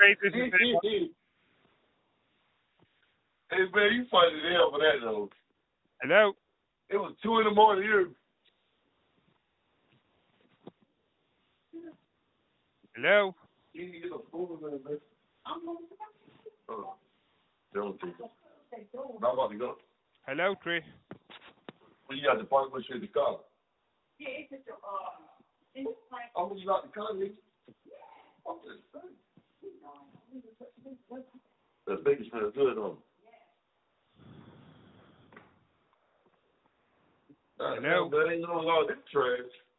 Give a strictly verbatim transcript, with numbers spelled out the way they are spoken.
Trey, this is Hey, man, you funny as hell for that, though. Hello? It was two in the morning here. Hello? You didn't get no food in there, man. Oh, don't take it. I'm about to go. Hello, Trey. Well, you got the park with you in the car. Yeah, it's just, uh, it's like... I'm going to out the car, nigga. That bacon smells good on. Hello? That ain't no all this trash.